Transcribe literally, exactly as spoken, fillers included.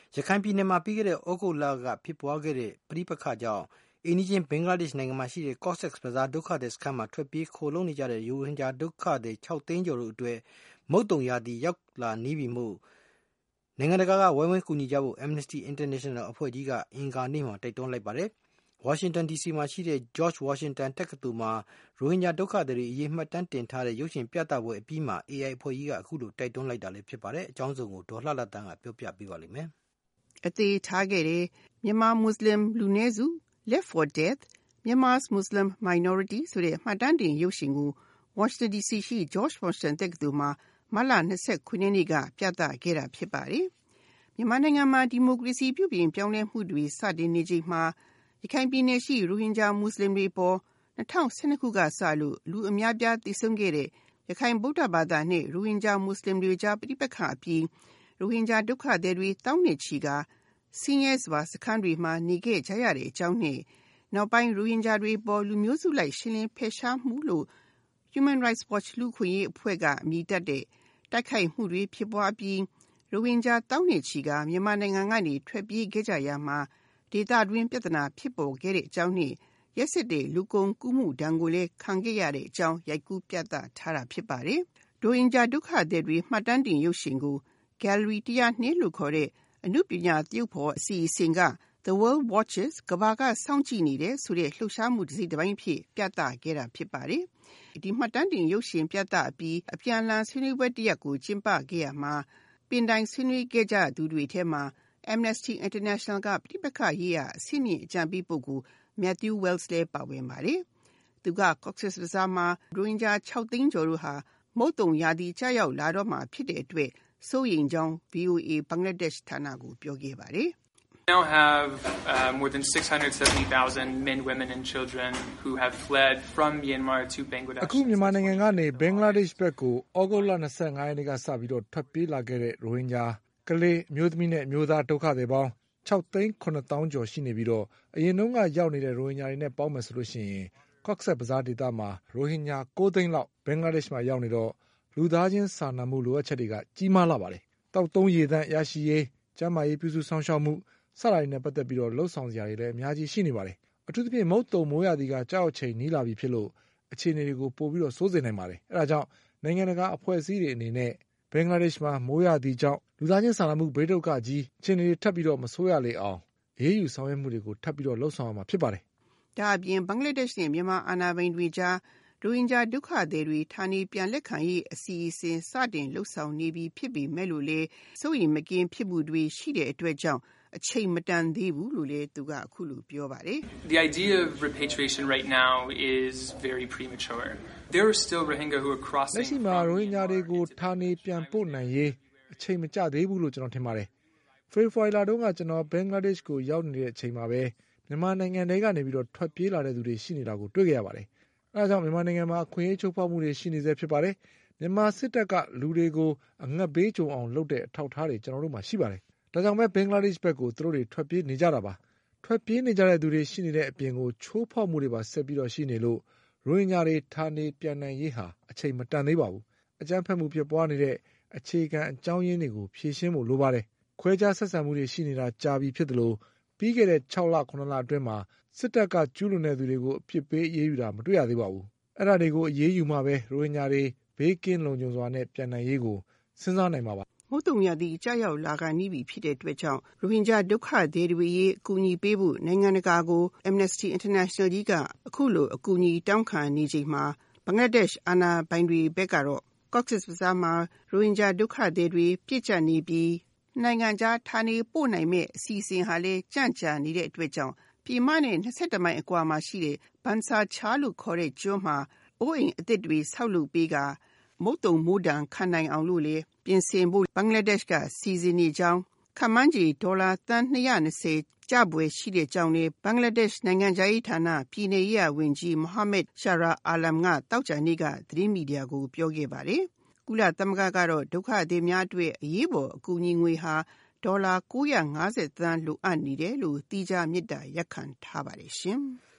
ရခိုင်ပြည်နယ်မှာပြီးခဲ့တဲ့ဩဂုတ်လကဖြစ်ပွားခဲ့တဲ့ပဋိပက္ခကြောင့်အိန္ဒိယဘင်္ဂလားဒေ့ရှ်နိုင်ငံမှာရှိတဲ့ Cox's Bazar ဒုက္ခသည်စခန်းမှာထွက်ပြေးခိုလုံနေကြတဲ့ရိုဟင်ဂျာဒုက္ခသည်၆သိန်းကျော်တို့အတွက်မုတ်တုံရာသီရောက်လာနေပြီမို့နိုင်ငံတကာကဝိုင်းဝန်းကူညီကြဖို့ Amnesty International အဖွဲ့ကြီးကအင်္ဂါနေ့မှာတိုက်တွန်းလိုက်ပါတယ်။ ဝါရှင်တန်ဒီစီမှာရှိတဲ့ George Washington တက္ကသိုလ်မှာရိုဟင်ဂျာဒုက္ခသည်တွေအရေးမှတ်တမ်းတင်ထားတဲ့ရုပ်ရှင်ပြသပွဲအပြီးမှာ အေအိုင် အဖွဲ့ကြီးကအခုလိုတိုက်တွန်းလိုက်တာလည်းဖြစ်ပါတယ်။အကြောင်းစုံကိုဒေါ်လှလှတန်းကပြောပြပေးပါလိမ့်မယ်။အသေးထားခဲ့တဲ့မြန်မာမွတ်စလင်လူနည်းစု Left for Death Myanmar's Muslim Minority ဆိုတဲ့မှတ်တမ်းတင်ရုပ်ရှင်ကို Washington ဒီစီ ရှိ George Washington တက္ကသိုလ်မှာမတ်လ၂၉ရက်နေ့ကပြသခဲ့တာဖြစ်ပါတယ်။မြန်မာနိုင်ငံမှာဒီမိုကရေစီပြုပြင်ပြောင်းလဲမှုတွေစတင်နေချိန်မှာရခိုင်ပြည်နယ်ရှိရိုဟင်ဂျာမွတ်စလင်တွေပေါ်၂၀၁၂ခုကစလို့လူအများပြားသေဆုံးခဲ့တဲ့ရခိုင်ဗုဒ္ဓဘာသာနဲ့ရိုဟင်ဂျာမွတ်စလင်တွေကြားပဋိပက္ခအပြီးရိုဟင်ဂျာဒုက္ခသည်တွေတောင်းနေချီကဆင်းရဲစွာစခန်းတွေမှာနေခဲ့ကြရတဲ့အကြောင်းနဲ့နောက်ပိုင်းရိုဟင်ဂျာတွေပေါ်လူမျိုးစုလိုက်ရှင်းလင်းဖယ်ရှားမှုလို့ Human Rights Watch လူ့အခွင့်အရေးအဖွဲ့ကအမည်တပ်တဲ့တိုက်ခိုက်မှုတွေဖြစ်ပွားပြီးရိုဟင်ဂျာတောင်းနေချီကမြန်မာနိုင်ငံကနေထွက်ပြေးခဲ့ကြရမှာဒေသတွင်းပြဿနာဖြစ်ပေါ်ခဲ့တဲ့အကြောင်းနဲ့ရက်စက်တဲ့လူကုန်ကူးမှုဒဏ်ကိုလည်းခံခဲ့ရတဲ့အကြောင်းရိုက်ကူးပြသထားတာဖြစ်ပါတယ်။ရိုဟင်ဂျာဒုက္ခသည်တွေမှတ်တမ်းတင်ရုပ်ရှင်ကို Gallery one oh twoလို့ခေါ်တဲ့အနုပညာသရုပ်ဖော်အစီအစဉ်က The World Watches ကမ္ဘာကစောင့်ကြည့်နေတဲ့ဆိုတဲ့လှုပ်ရှားမှုတစ်စိတ်တစ်ပိုင်းဖြစ်ပြသခဲ့တာဖြစ်ပါတယ်။ဒီမှတ်တမ်းတင်ရုပ်ရှင်ပြသအပြီးအပြန်အလှန်ဆွေးနွေးပွဲတစ်ရပ်ကိုကျင်းပခဲ့ရမှာပင်တိုင်ဆွေးနွေးခဲ့ကြသူတွေထဲမှာ Amnesty International ကပဋိပက္ခရေးရာအဆင့်မြင့်အကြံပေးပုဂ္ဂိုလ် Matthew Wells လည်းပါဝင်ပါတယ်။သူက Cox's Bazar မှာရိုဟင်ဂျာ၆သိန်းကျော်တို့ဟာမုတ်တုံရာသီကျရောက်လာတော့မှာဖြစ်တဲ့အတွက်စိုးရိမ်ကြောင်း ဗွီအိုအေ ဘင်္ဂလားဒေ့ရှ်ဌာနကိုပြောခဲ့ပါတယ်။ We now have uh, more than six hundred seventy thousand men, women and children who have fled from Myanmar to Bangladesh. အခုမြန်မာနိုင်ငံကနေဘင်္ဂလားဒေ့ရှ်ဘက်ကိုဩဂုတ်လ၂၅ရက်နေ့ကစပြီးတော့ထွက်ပြေးလာခဲ့တဲ့ရိုဟင်ဂျာကလေးအမျိုးသမီးနဲ့အမျိုးသားဒုက္ခသည်ပေါင်း၆သိန်း၇သောင်းကျော်ရှိနေပြီးတော့အရင်တုန်းကရောက်နေတဲ့ရိုဟင်ဂျာတွေနဲ့ပေါင်းမယ်ဆိုလို့ရှိရင် Cox's Bazar ဒေသမှာရိုဟင်ဂျာ၉သိန်းလောက်ဘင်္ဂလားဒေ့ရှ်မှာရောက်နေတော့လူသားချင်းစာနာမှုလိုအပ်ချက်တွေကကြီးမားလာပါတယ်။တောက်သုံးရေသန့်ရရှိရေးကျန်းမာရေးပြုစုစောင့်ရှောက်မှုစတာတွေနဲ့ပတ်သက်ပြီးတော့လှုပ်ဆောင်စရာတွေလည်းအများကြီးရှိနေပါတယ်။အထူးသဖြင့်မုတ်တုံမိုးရာသီကကြောက်ချိန်နီးလာပြီဖြစ်လို့အခြေအနေတွေကိုပို့ပြီးတော့စိုးစေနိုင်ပါတယ်။အဲဒါကြောင့်နိုင်ငံတကာအဖွဲ့အစည်းတွေအနေနဲ့ဘင်္ဂလားဒေ့ရှ်မှာမိုးရာသီကြောင့်လူသားချင်းစာနာမှုဘေးဒုက္ခကြီးအခြေအနေတွေထပ်ပြီးတော့မဆိုးရလေအောင်အရေးယူဆောင်ရွက်မှုတွေကိုထပ်ပြီးတော့လှုပ်ဆောင်ရမှာဖြစ်ပါတယ်။ဒါအပြင်ဘင်္ဂလားဒေ့ရှ်နဲ့မြန်မာအာဏာပိုင်တွေကြားရိုဟင်ဂျာဒုက္ခသည်တွေဌာနေပြန်လက်ခံရေးအစီအစဉ်စတင်လှုပ်ဆောင်နေပြီဖြစ်ပေမဲ့လို့လေစိုးရိမ်မကင်းဖြစ်မှုတွေရှိတဲ့အတွက်ကြောင့်အချိန်မတန်သေးဘူးလို့လည်းသူကအခုလိုပြောပါတယ်။ The idea of repatriation right now is very premature. There are still Rohingya who are crossing. လက်ရှိမှာရိုဟင်ဂျာတွေကိုဌာနေပြန်ပို့နိုင်ရေးအချိန်မကျသေးဘူးလို့ကျွန်တော်ထင်ပါတယ်။ ဖေဖော်ဝါရီလတုန်းကကျွန်တော်ဘင်္ဂလားဒေ့ရှ်ကိုရောက်နေတဲ့အချိန်မှာပဲမြန်မာနိုင်ငံထဲကနေပြီးတော့ထွက်ပြေးလာတဲ့သူတွေရှိနေတာကိုတွေ့ခဲ့ရပါတယ်။အဲဒါကြောင့်မြန်မာနိုင်ငံမှာအခွင့်အရေးချုပ်ဖောက်မှုတွေရှိနေစေဖြစ်ပါတယ်။မြန်မာစစ်တပ်ကလူတွေကိုအငတ်ဘေးကြုံအောင်လုပ်တဲ့အထောက်အထားတွေကျွန်တော်တို့မှာရှိပါတယ်။ဒါကြောင့်ပဲဘင်္ဂလားဒေ့ရှ်ဘက်ကိုသူတို့တွေထွက်ပြေးနေကြတာပါ။ထွက်ပြေးနေကြတဲ့သူတွေရှိနေတဲ့အပြင်ကိုချိုးဖောက်မှုတွေပါဆက်ပြီးတော့ရှိနေလို့ရိုဟင်ဂျာတွေဌာနေပြန်နိုင်ရေးဟာအချိန်မတန်သေးပါဘူး။အကြမ်းဖက်မှုဖြစ်ပွားနေတဲ့အခြေခံအကြောင်းရင်းတွေကိုဖြေရှင်းဖို့လိုပါတယ်။ခွဲခြားဆက်ဆံမှုတွေရှိနေတာကြာပြီဖြစ်တယ်လို့ပြီးခဲ့တဲ့၆လ၇လအတွင်းမှာစစ်တပ်ကကျူးလွန်တဲ့သူတွေကိုအပြစ်ပေးအရေးယူတာမတွေ့ရသေးပါဘူး။အဲ့ဒါတွေကိုအရေးယူမှပဲရိုဟင်ဂျာတွေဘေးကင်းလုံခြုံစွာနဲ့ပြန်နိုင်ရေးကိုစဉ်းစားနိုင်မှာပါမုတ်တုံရာသီကြာရောက်လာကနီးပြီဖြစ်တဲ့အတွက်ကြောင့်ရိုဟင်ဂျာဒုက္ခသည်တွေရဲ့အကူအညီပေးဖို့နိုင်ငံတကာကို Amnesty International ကြီးကအခုလိုအကူအညီတောင်းခံနေချိန်မှာဘင်္ဂလားဒေ့ရှ်အာဏာပိုင်တွေဘက်ကတော့ Cox's Bazar မှာရိုဟင်ဂျာဒုက္ခသည်တွေပြည့်ကျပ်နေပြီးနိုင်ငံခြားဌာနေပို့နိုင်မဲ့အစီအစဉ်ဟာလည်းကြန့်ကြာနေတဲ့အတွက်ကြောင့်ပြည်မနဲ့၂၁မိုင်အကွာမှာရှိတဲ့ဘန်ဆာချာလို့ခေါ်တဲ့ကျွန်းမှာအိုးအိမ်အသစ်တွေဆောက်လုပ်ပေးကမုတ်တုံမိုးဒဏ်ခံနိုင်အောင်လို့လေပြင်ဆင်ဖို့ဘင်္ဂလားဒေ့ရှ်ကစီစဉ်နေကြောင်းခန့်မှန်းခြေဒေါ်လာသန်း၂၂၀ကျပွဲရှိတဲ့ကြောင်းနဲ့ဘင်္ဂလားဒေ့ရှ်နိုင်ငံခြားရေးဌာနပြည်내ရေးဝန်ကြီးမိုဟာမက်ရှာရာအာလမ်ကတောက်ကြနေ့ကသတင်းမီဒီယာကိုပြောခဲ့ပါတယ်။ကုလသမဂ္ဂကတော့ဒုက္ခသည်များအတွက်အရေးပေါ်အကူအညီငွေဟာဒေါ်လာ၉၅၀သန်းလိုအပ်နေတယ်လို့တိကျမြစ်တာရက်ခံထားပါတယ်ရှင်။